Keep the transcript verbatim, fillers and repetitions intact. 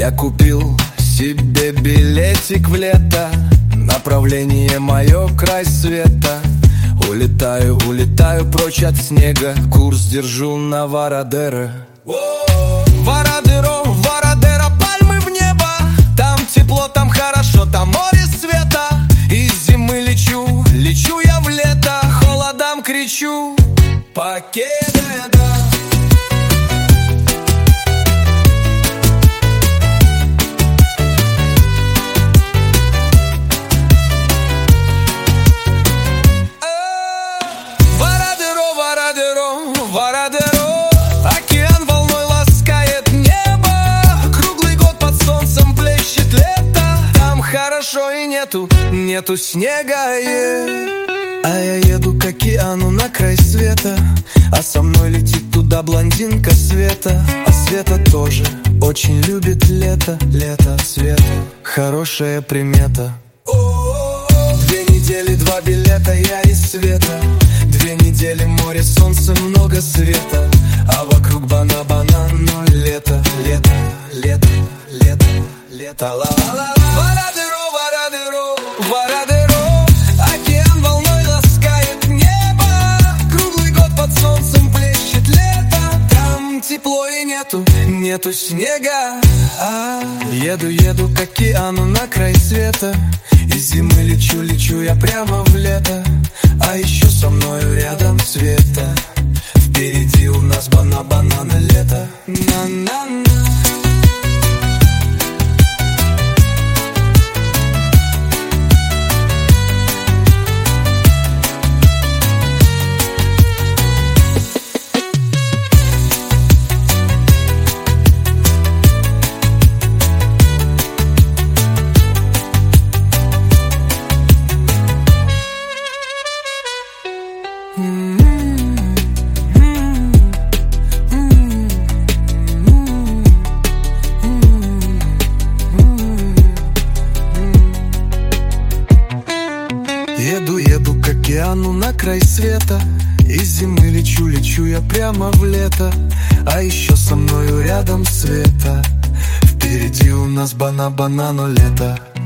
Я купил себе билетик в лето, направление мое край света. Улетаю, улетаю прочь от снега, курс держу на Варадеро. Варадеро, Варадеро, пальмы в небо. Там тепло, там хорошо, там море света. Из зимы лечу, лечу я в лето, холодам кричу: Покедеда. Варадеро, океан волной ласкает небо. Круглый год под солнцем блещет лето. Там хорошо и нету, нету снега, yeah. А я еду к океану на край света, а со мной летит туда блондинка Света. А Света тоже очень любит лето. Лето, Света, хорошая примета. Две недели, два билета, я и Света. Две недели, море, солнце, много света. А вокруг бана-банан, но лето, лето, лето, лето, лето. Ла-ла-ла-ла. Варадеро, Варадеро, Варадеро, океан волной ласкает небо. Круглый год под солнцем блещет лето. Там тепло и нету, нету снега. А еду, еду к океану на край света. Из зимы лечу, лечу я прямо в лето. А еще со мною рядом Света. Впереди у нас бана-банана лето. На-на-на. Еду, еду к океану на край света. Из зимы лечу, лечу я прямо в лето. А еще со мною рядом Света. Впереди у нас бана-банано лето.